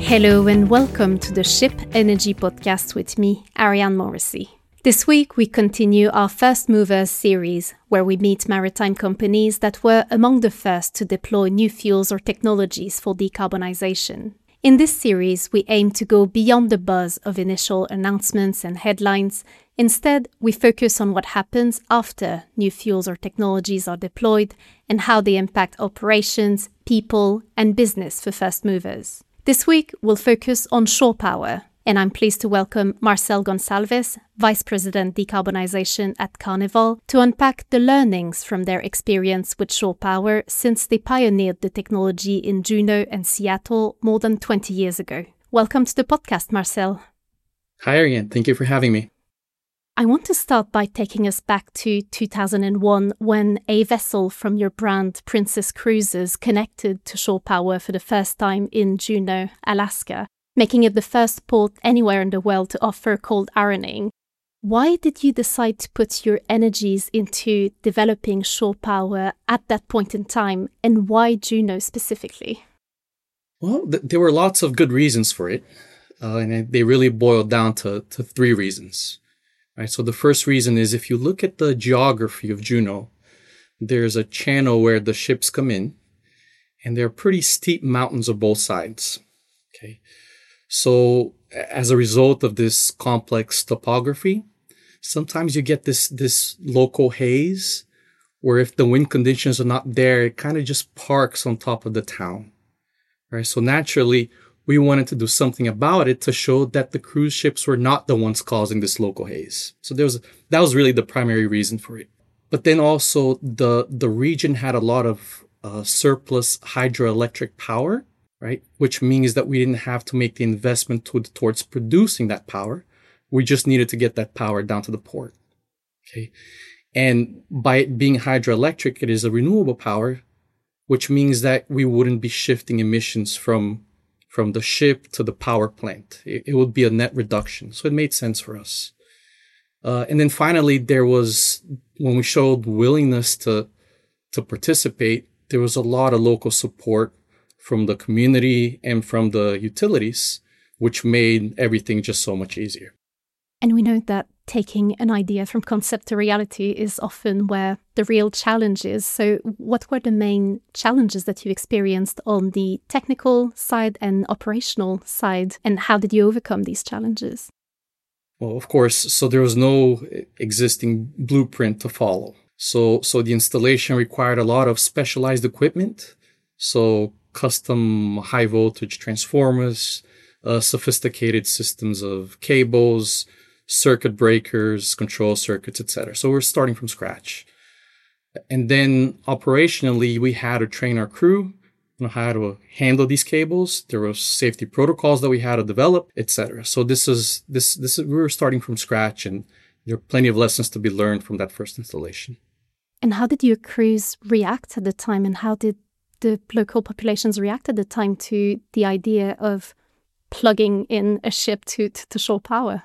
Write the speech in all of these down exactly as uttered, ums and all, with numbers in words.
Hello and welcome to the Ship Energy Podcast with me, Ariane Morrissey. This week we continue our First Movers series, where we meet maritime companies that were among the first to deploy new fuels or technologies for decarbonisation. In this series, we aim to go beyond the buzz of initial announcements and headlines. Instead, we focus on what happens after new fuels or technologies are deployed and how they impact operations, people, and business for first movers. This week, we'll focus on shore power, and I'm pleased to welcome Marcel Gonçalves, Vice President Decarbonisation at Carnival, to unpack the learnings from their experience with shore power since they pioneered the technology in Juneau and Seattle more than twenty years ago. Welcome to the podcast, Marcel. Hi, Ariane. Thank you for having me. I want to start by taking us back to two thousand one when a vessel from your brand Princess Cruises connected to shore power for the first time in Juneau, Alaska, making it the first port anywhere in the world to offer cold ironing. Why did you decide to put your energies into developing shore power at that point in time, and why Juneau specifically? Well, th- there were lots of good reasons for it, uh, and they really boiled down to, to three reasons. Right, so the first reason is if you look at the geography of Juneau, there's a channel where the ships come in, and there are pretty steep mountains on both sides. Okay, so as a result of this complex topography, sometimes you get this this local haze, where if the wind conditions are not there, it kind of just parks on top of the town. Right, so naturally, we wanted to do something about it to show that the cruise ships were not the ones causing this local haze. So there was that was really the primary reason for it. But then also the the region had a lot of uh, surplus hydroelectric power, right? Which means that we didn't have to make the investment to, towards producing that power. We just needed to get that power down to the port. Okay, and by it being hydroelectric, it is a renewable power, which means that we wouldn't be shifting emissions from from the ship to the power plant. It, it would be a net reduction. So it made sense for us. Uh, and then finally, there was, when we showed willingness to, to participate, there was a lot of local support from the community and from the utilities, which made everything just so much easier. And we know that taking an idea from concept to reality is often where the real challenge is. So what were the main challenges that you experienced on the technical side and operational side, and how did you overcome these challenges? Well, of course, so there was no existing blueprint to follow. So, so the installation required a lot of specialized equipment. So custom high voltage transformers, uh, sophisticated systems of cables, circuit breakers, control circuits, et cetera. So we're starting from scratch. And then operationally, we had to train our crew on how to handle these cables. There were safety protocols that we had to develop, et cetera. So this is this this is, we were starting from scratch, and there are plenty of lessons to be learned from that first installation. And how did your crews react at the time, and how did the local populations react at the time to the idea of plugging in a ship to, to, to shore power?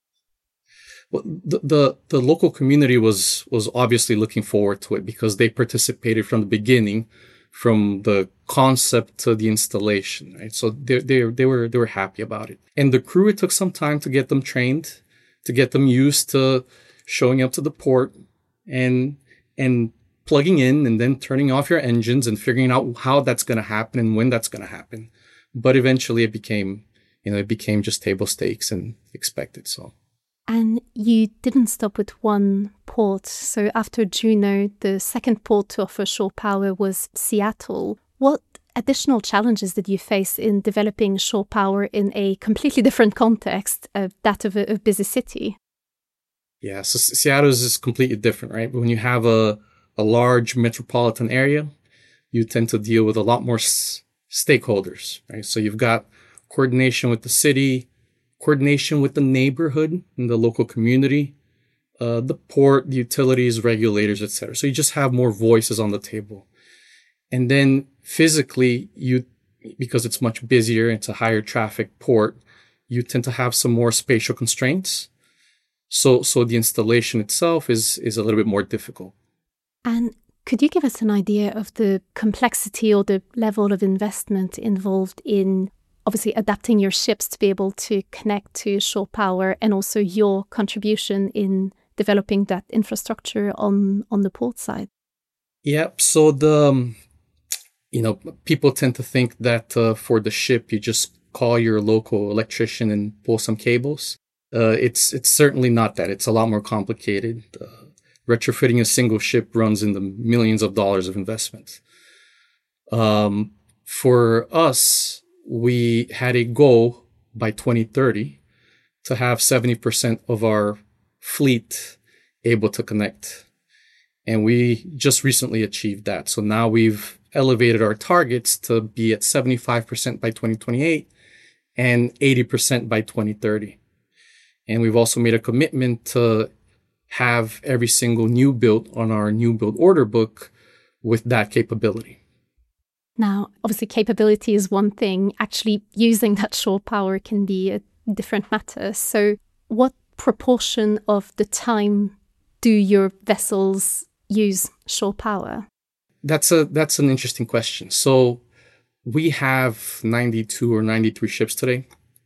Well, the, the the local community was was obviously looking forward to it because they participated from the beginning, from the concept to the installation, right? So they they they were they were happy about it. And the crew, it took some time to get them trained, to get them used to showing up to the port and and plugging in and then turning off your engines and figuring out how that's going to happen and when that's going to happen. But eventually, it became you know it became just table stakes and expected. So. And you didn't stop with one port. So after Juneau, the second port to offer shore power was Seattle. What additional challenges did you face in developing shore power in a completely different context, uh, that of a, a busy city? Yeah, so Seattle is completely different, right? But when you have a, a large metropolitan area, you tend to deal with a lot more s- stakeholders, right? So you've got coordination with the city, coordination with the neighborhood and the local community, uh, the port, the utilities, regulators, et cetera. So you just have more voices on the table. And then physically, you, because it's much busier, it's a higher traffic port, you tend to have some more spatial constraints. So, so the installation itself is is a little bit more difficult. And could you give us an idea of the complexity or the level of investment involved in obviously adapting your ships to be able to connect to shore power, and also your contribution in developing that infrastructure on, on the port side. Yep. So the, um, you know, people tend to think that uh, for the ship, you just call your local electrician and pull some cables. Uh, it's it's certainly not that. It's a lot more complicated. Uh, retrofitting a single ship runs into millions of dollars of investment. Um, for us, we had a goal by twenty thirty to have seventy percent of our fleet able to connect. And we just recently achieved that. So now we've elevated our targets to be at seventy-five percent by twenty twenty-eight and eighty percent by twenty thirty. And we've also made a commitment to have every single new build on our new build order book with that capability. Now, obviously, capability is one thing. Actually, using that shore power can be a different matter. So what proportion of the time do your vessels use shore power? That's a that's an interesting question. So we have ninety-two or ninety-three ships today,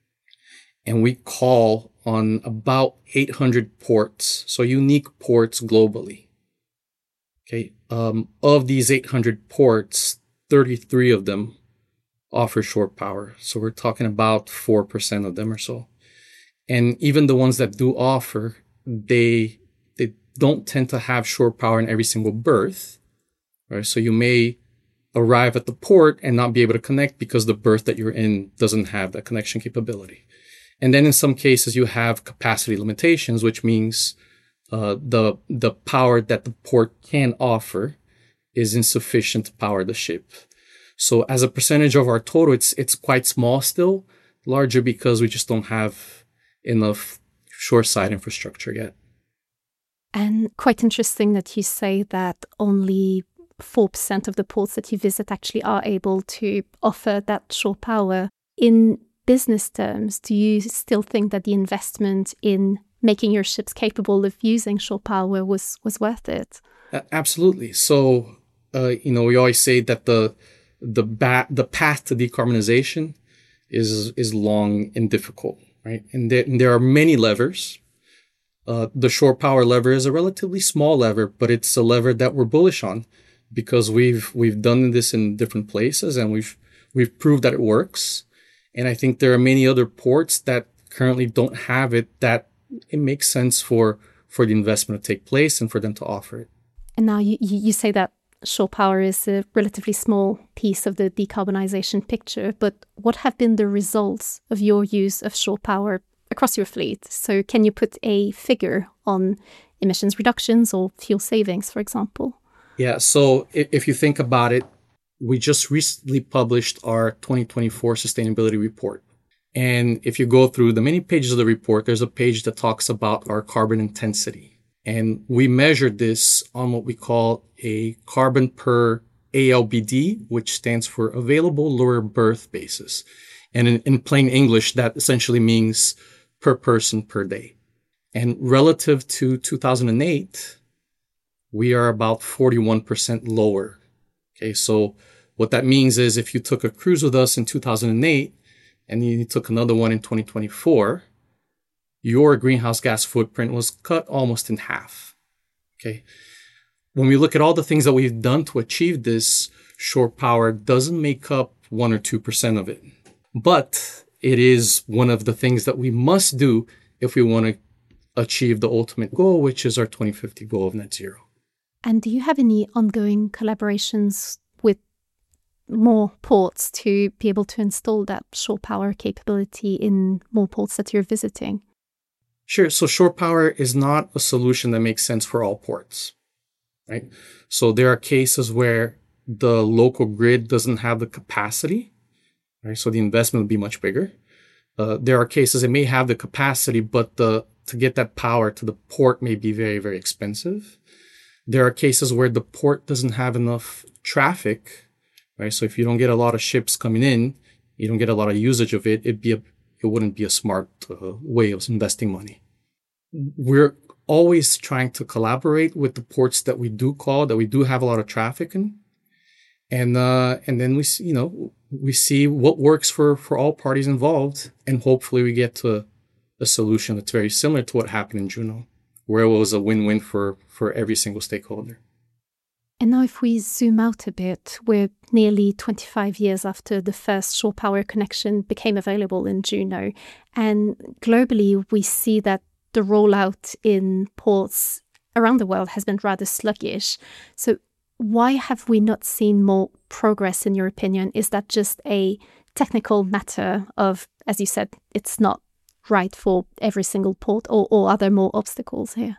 and we call on about eight hundred ports, so unique ports globally. Okay, um, of these eight hundred ports, thirty-three of them offer shore power. So we're talking about four percent of them or so. And even the ones that do offer, they they don't tend to have shore power in every single berth. Right? So you may arrive at the port and not be able to connect because the berth that you're in doesn't have that connection capability. And then in some cases, you have capacity limitations, which means uh, the the power that the port can offer is insufficient to power the ship. So as a percentage of our total, it's it's quite small still, larger because we just don't have enough shoreside infrastructure yet. And quite interesting that you say that only four percent of the ports that you visit actually are able to offer that shore power. In business terms, do you still think that the investment in making your ships capable of using shore power was, was worth it? Uh, absolutely. So, uh, you know, we always say that the the ba- the path to decarbonization is is long and difficult, right? And there, and there are many levers. Uh, the shore power lever is a relatively small lever, but it's a lever that we're bullish on because we've we've done this in different places and we've we've proved that it works. And I think there are many other ports that currently don't have it that it makes sense for for the investment to take place and for them to offer it. And now you, you say that shore power is a relatively small piece of the decarbonization picture, but what have been the results of your use of shore power across your fleet? So can you put a figure on emissions reductions or fuel savings, for example? Yeah, so if you think about it, we just recently published our twenty twenty-four sustainability report. And if you go through the many pages of the report, there's a page that talks about our carbon intensity. And we measured this on what we call a carbon per A L B D, which stands for available lower berth basis. And in, in plain English, that essentially means per person per day. And relative to two thousand eight, we are about forty-one percent lower. Okay, so what that means is if you took a cruise with us in two thousand eight and you took another one in twenty twenty-four, your greenhouse gas footprint was cut almost in half. Okay. When we look at all the things that we've done to achieve this, shore power doesn't make up one or two percent of it. But it is one of the things that we must do if we want to achieve the ultimate goal, which is our twenty fifty goal of net zero. And do you have any ongoing collaborations with more ports to be able to install that shore power capability in more ports that you're visiting? Sure. So shore power is not a solution that makes sense for all ports, right? So there are cases where the local grid doesn't have the capacity, right? So the investment would be much bigger. Uh, there are cases it may have the capacity, but the to get that power to the port may be very, very expensive. There are cases where the port doesn't have enough traffic, right? So if you don't get a lot of ships coming in, you don't get a lot of usage of it, it'd be a, it wouldn't be a smart uh, way of investing money. We're always trying to collaborate with the ports that we do call, that we do have a lot of traffic in. And, uh, and then we, you know, we see what works for, for all parties involved, and hopefully we get to a solution that's very similar to what happened in Juno, where it was a win-win for, for every single stakeholder. And now if we zoom out a bit, we're nearly twenty-five years after the first shore power connection became available in Juno. And globally, we see that the rollout in ports around the world has been rather sluggish. So why have we not seen more progress, in your opinion? Is that just a technical matter of, as you said, it's not right for every single port, or, or are there more obstacles here?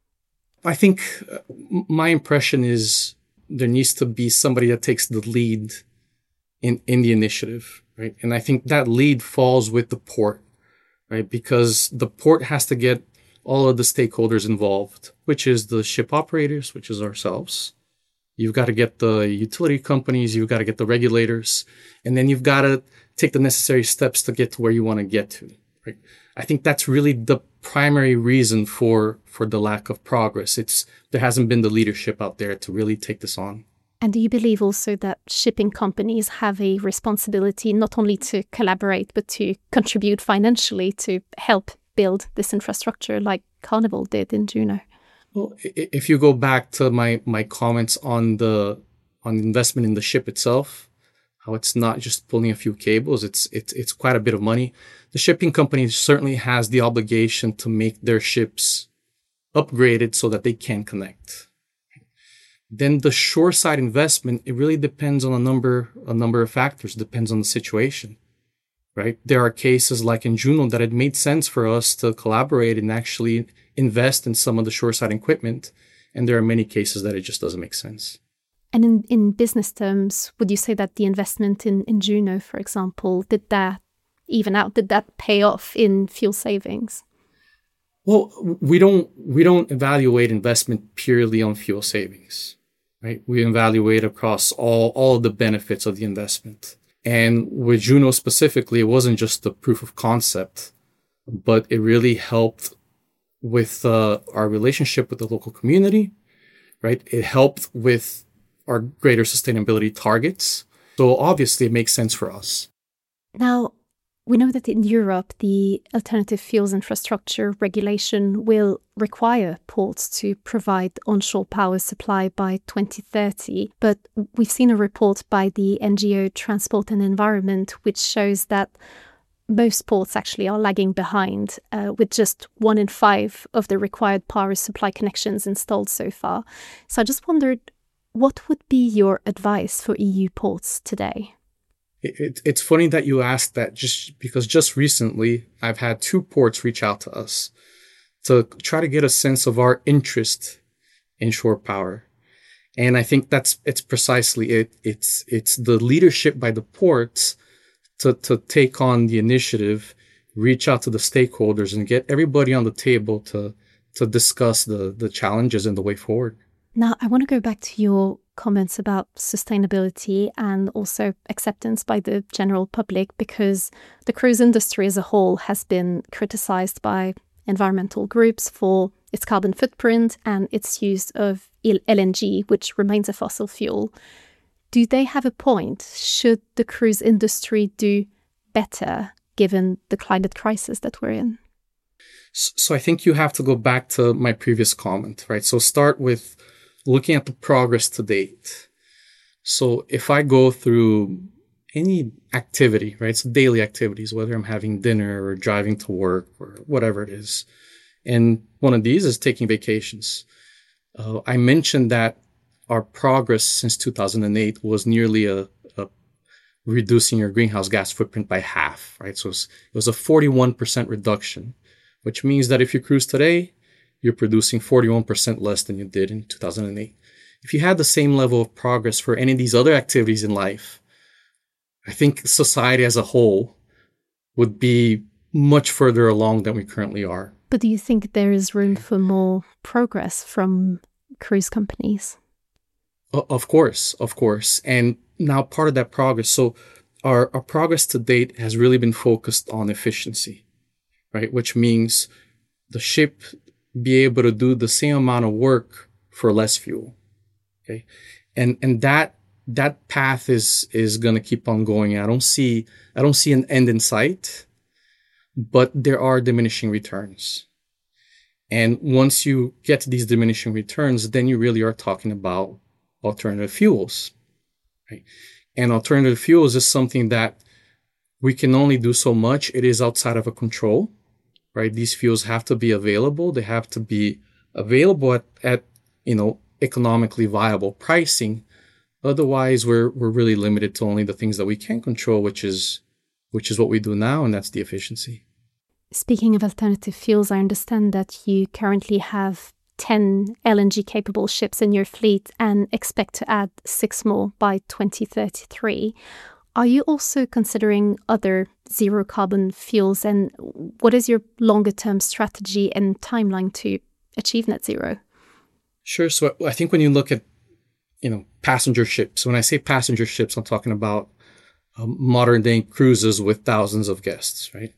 I think uh, my impression is there needs to be somebody that takes the lead in, in the initiative, right? And I think that lead falls with the port, right? Because the port has to get all of the stakeholders involved, which is the ship operators, which is ourselves. You've got to get the utility companies, you've got to get the regulators, and then you've got to take the necessary steps to get to where you want to get to, right? I think that's really the primary reason for, for the lack of progress. It's there hasn't been the leadership out there to really take this on. And do you believe also that shipping companies have a responsibility not only to collaborate, but to contribute financially to help build this infrastructure like Carnival did in Juno? Well, if you go back to my, my comments on the on investment in the ship itself, how it's not just pulling a few cables, it's it's it's quite a bit of money. The shipping company certainly has the obligation to make their ships upgraded so that they can connect. Then the shoreside investment, it really depends on a number a number of factors, depends on the situation, right? There are cases like in Juno that it made sense for us to collaborate and actually invest in some of the shoreside equipment. And there are many cases that it just doesn't make sense. And in, in business terms, would you say that the investment in, in Juno, for example, did that even out? Did that pay off in fuel savings? Well, we don't we don't evaluate investment purely on fuel savings, right? We evaluate across all, all of the benefits of the investment. And with Juno specifically, it wasn't just the proof of concept, but it really helped with uh, our relationship with the local community, right? It helped with our greater sustainability targets. So obviously it makes sense for us. Now, we know that in Europe, the alternative fuels infrastructure regulation will require ports to provide onshore power supply by twenty thirty. But we've seen a report by the N G O Transport and Environment, which shows that most ports actually are lagging behind, uh, with just one in five of the required power supply connections installed so far. So I just wondered, what would be your advice for E U ports today? It, it, it's funny that you asked that, just because just recently I've had two ports reach out to us to try to get a sense of our interest in shore power. And I think that's it's precisely it. It's it's the leadership by the ports to, to take on the initiative, reach out to the stakeholders and get everybody on the table to to discuss the, the challenges and the way forward. Now, I want to go back to your comments about sustainability and also acceptance by the general public, because the cruise industry as a whole has been criticized by environmental groups for its carbon footprint and its use of L N G, which remains a fossil fuel. Do they have a point? Should the cruise industry do better given the climate crisis that we're in? So I think you have to go back to my previous comment, right? So start with looking at the progress to date. So if I go through any activity, right? So daily activities, whether I'm having dinner or driving to work or whatever it is. And one of these is taking vacations. Uh, I mentioned that our progress since two thousand eight was nearly a, a reducing your greenhouse gas footprint by half, right? So it was, it was a forty-one percent reduction, which means that if you cruise today, you're producing forty-one percent less than you did in two thousand eight. If you had the same level of progress for any of these other activities in life, I think society as a whole would be much further along than we currently are. But do you think there is room for more progress from cruise companies? Of course, of course. And now part of that progress, so our, our progress to date has really been focused on efficiency, right? Which means the ship be able to do the same amount of work for less fuel. Okay. And, and that that path is is going to keep on going. I don't see I don't see an end in sight, but there are diminishing returns. And once you get to these diminishing returns, then you really are talking about alternative fuels, right? And alternative fuels is something that we can only do so much. It is outside of our control, right? These fuels have to be available. They have to be available at, at you know, economically viable pricing. Otherwise, we're we're really limited to only the things that we can control, which is which is what we do now, and that's the efficiency. Speaking of alternative fuels, I understand that you currently have ten L N G capable ships in your fleet and expect to add six more by twenty thirty-three. Are you also considering other zero carbon fuels, and what is your longer term strategy and timeline to achieve net zero? Sure. So I think when you look at, you know, passenger ships, when I say passenger ships, I'm talking about um, modern day cruises with thousands of guests, right?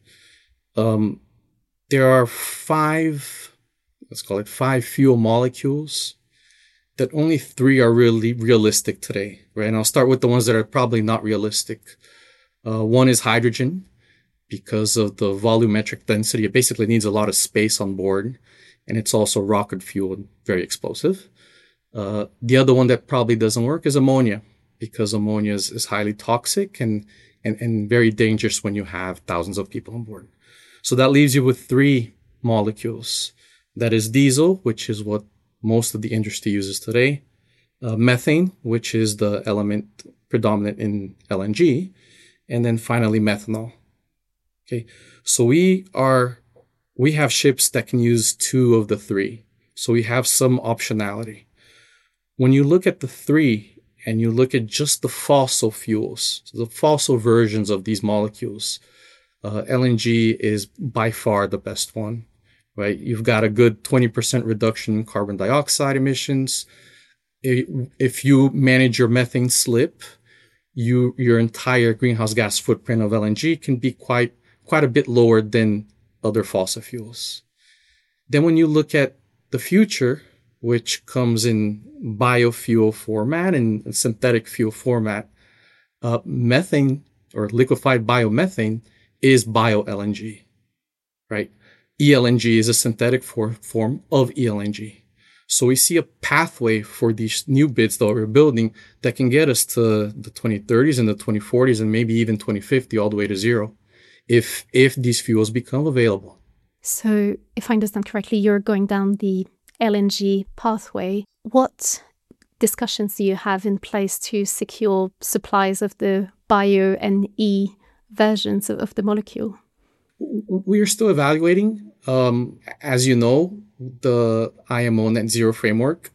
Um, there are five, let's call it five fuel molecules that only three are really realistic today, right? And I'll start with the ones that are probably not realistic. Uh, one is hydrogen, because of the volumetric density. It basically needs a lot of space on board, and it's also rocket fuel and very explosive. Uh, the other one that probably doesn't work is ammonia, because ammonia is, is highly toxic and, and, and very dangerous when you have thousands of people on board. So that leaves you with three molecules. That is diesel, which is what most of the industry uses today, uh, methane, which is the element predominant in L N G, and then finally methanol. Okay, so we are we have ships that can use two of the three. So we have some optionality. When you look at the three and you look at just the fossil fuels, so the fossil versions of these molecules, uh, L N G is by far the best one, right? You've got a good twenty percent reduction in carbon dioxide emissions. If you manage your methane slip, you your entire greenhouse gas footprint of L N G can be quite quite a bit lower than other fossil fuels. Then when you look at the future, which comes in biofuel format and synthetic fuel format, uh, methane or liquefied biomethane is bio-L N G, right? E L N G is a synthetic for, form of E L N G. So we see a pathway for these new bids that we're building that can get us to the twenty thirties and the twenty forties and maybe even twenty fifty all the way to zero if if these fuels become available. So if I understand correctly, you're going down the L N G pathway. What discussions do you have in place to secure supplies of the bio and E versions of, of the molecule? We are still evaluating. Um, as you know, the I M O Net Zero framework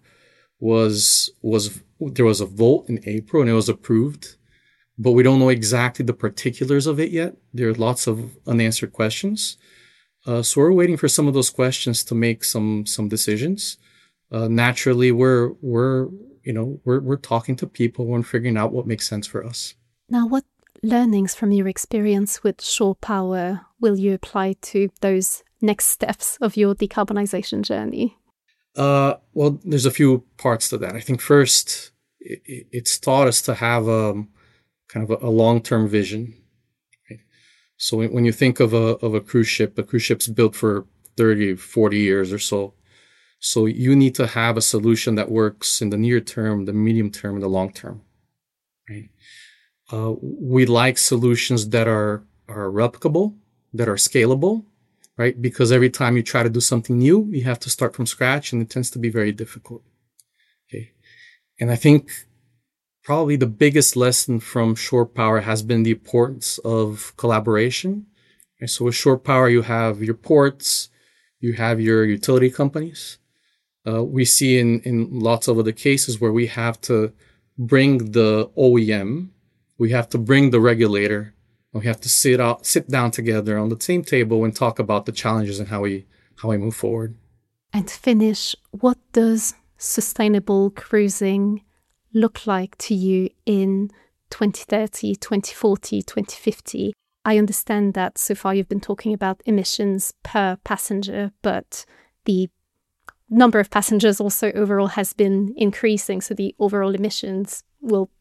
was was there was a vote in April and it was approved, but we don't know exactly the particulars of it yet. There are lots of unanswered questions. Uh, so we're waiting for some of those questions to make some some decisions. Uh, naturally, we're we're you know we're we're talking to people and figuring out what makes sense for us. Now, what learnings from your experience with shore power will you apply to those next steps of your decarbonization journey? Uh, well, there's a few parts to that. I think first, it, it's taught us to have a kind of a, a long-term vision. Right? So when, when you think of a of a cruise ship, a cruise ship's built for thirty, forty years or so. So you need to have a solution that works in the near term, the medium term, and the long term. Right? Uh, we like solutions that are, are replicable, that are scalable, right? Because every time you try to do something new, you have to start from scratch, and it tends to be very difficult. Okay. And I think probably the biggest lesson from shore power has been the importance of collaboration. Okay? So with shore power, you have your ports, you have your utility companies. Uh, we see in, in lots of other cases where we have to bring the O E M, we have to bring the regulator, and we have to sit out, sit down together on the same table and talk about the challenges and how we how we move forward. And to finish, what does sustainable cruising look like to you in twenty thirty, twenty forty, twenty fifty? I understand that so far you've been talking about emissions per passenger, but the number of passengers also overall has been increasing, so the overall emissions will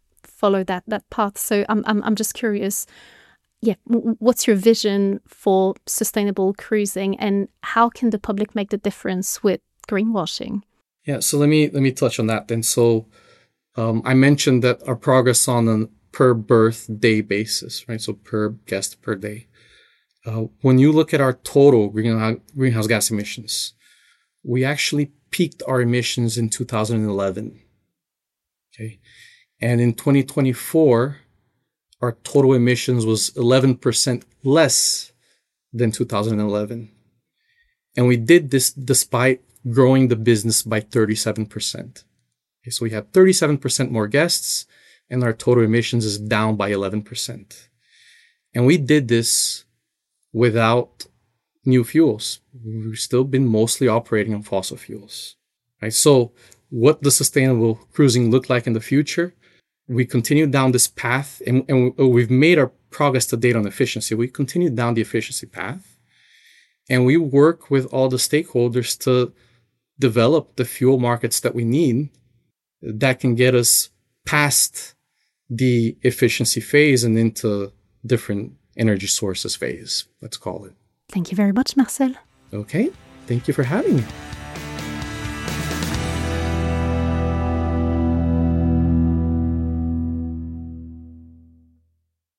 follow that that path. So I'm I'm I'm just curious. Yeah, what's your vision for sustainable cruising, and how can the public make the difference with greenwashing? Yeah, so let me let me touch on that then. So um, I mentioned that our progress on a per berth day basis, right? So per guest per day. Uh, when you look at our total greenhouse greenhouse gas emissions, we actually peaked our emissions in two thousand eleven. Okay, and in twenty twenty-four, our total emissions was eleven percent less than two thousand eleven. And we did this despite growing the business by thirty-seven percent. Okay, so we had thirty-seven percent more guests, and our total emissions is down by eleven percent. And we did this without new fuels. We've still been mostly operating on fossil fuels. Right? So what does sustainable cruising look like in the future? We continue down this path, and, and we've made our progress to date on efficiency. We continue down the efficiency path, and we work with all the stakeholders to develop the fuel markets that we need that can get us past the efficiency phase and into different energy sources phase, let's call it. Thank you very much, Marcel. Okay, thank you for having me.